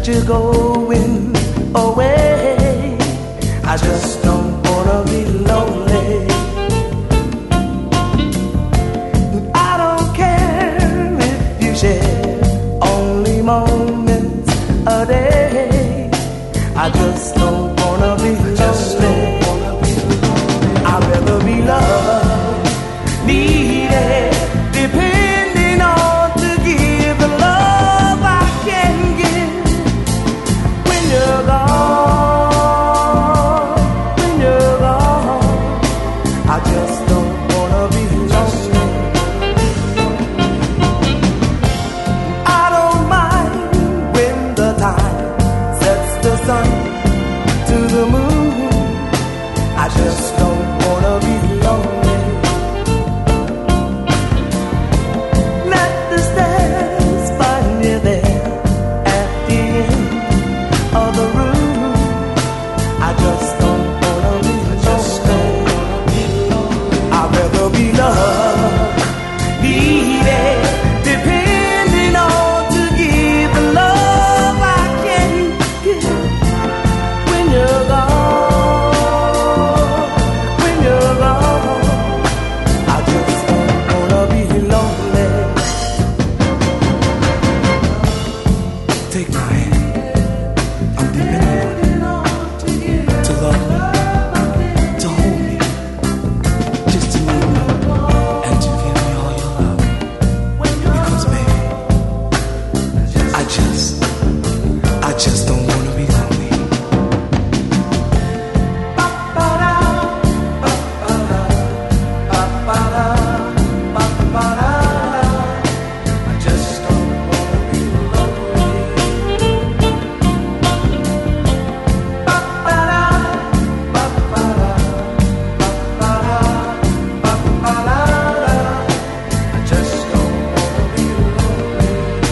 you're going away. I just don't wanna be lonely. I don't care if you share only moments a day. I just don't wanna be lonely. I'd rather be loved, needed, depending on to give the love I can give. When you're gone, when you're gone, I just don't wanna be lonely. I don't mind when the time sets the sun to the moon. I just don't wanna be lonely. Let the stairs find you there at the end of the room. I just don't wanna be lonely. I'd rather be loved, needed, depending on to give the love I can give. When you're gone, when you're gone, I just don't wanna be lonely. Take my hand, I'm depending on you to love me, to hold me, just to need me, and to give me all your love. Because baby, I just don't wanna be lonely. I just don't wanna be lonely. I just don't wanna be lonely.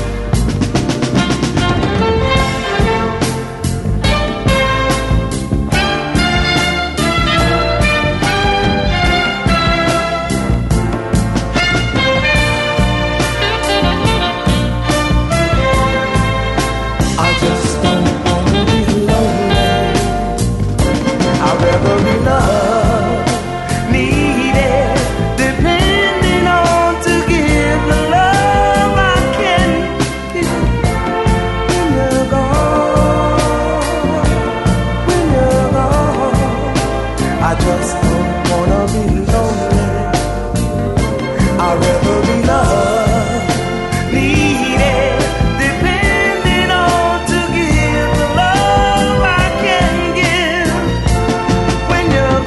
I just don't wanna be lonely. I'd rather be loved, needed, depending on to give the love I can give. When you're gone, when you're gone, I just don't wanna be lonely. I'd rather be loved, needed, depending on to give the love I can give. When you're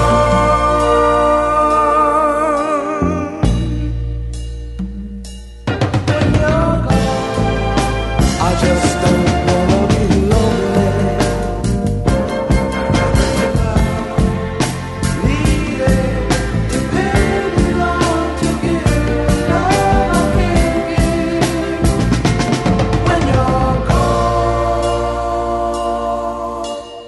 gone, when you're gone, I just don't wanna be lonely. I'd rather be loved, needed, depending on to give the love I can give. When you're gone,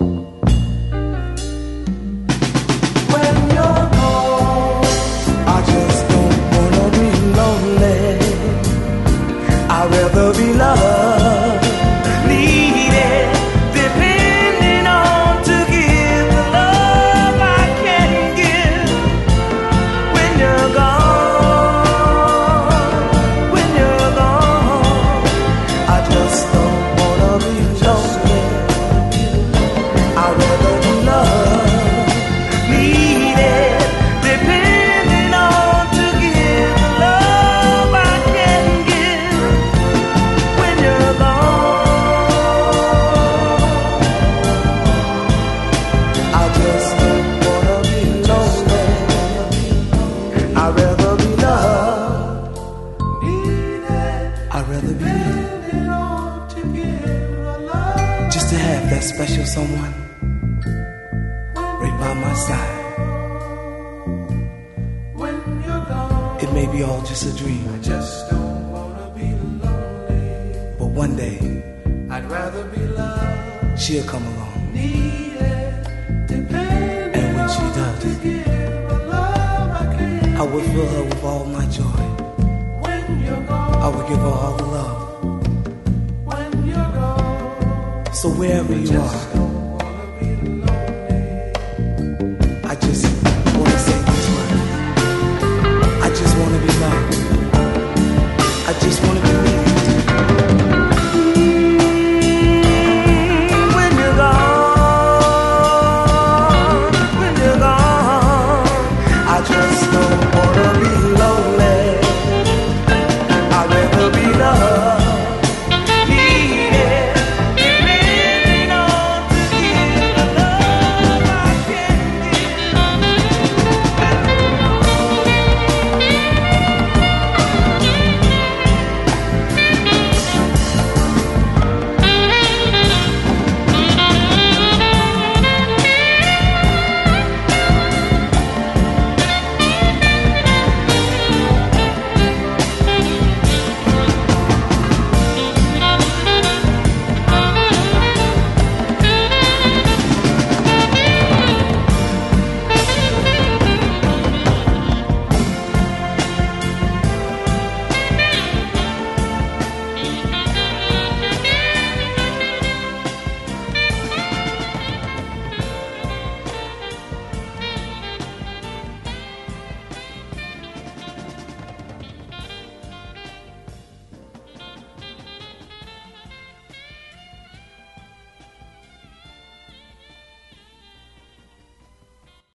when you're gone, I just don't wanna be lonely. I'd rather be loved, needed, depending on to give the love I can give. When you're gone, when you're gone, I just don't wanna be lonely. I'd rather be loved, needed, depending on to give the love I can give. When you're gone, I just don't wanna be lonely. I'd rather be loved, needed, I'd rather be just to have that special someone right by my side. It may be all just a dream, I just don't wanna be lonely. But one day, I'd rather be loved, she'll come along. And when she does, I will fill her with all my joy. I will give her all the love. So wherever you are, I just want to say these words. I just want to be loved. I just want to be needed.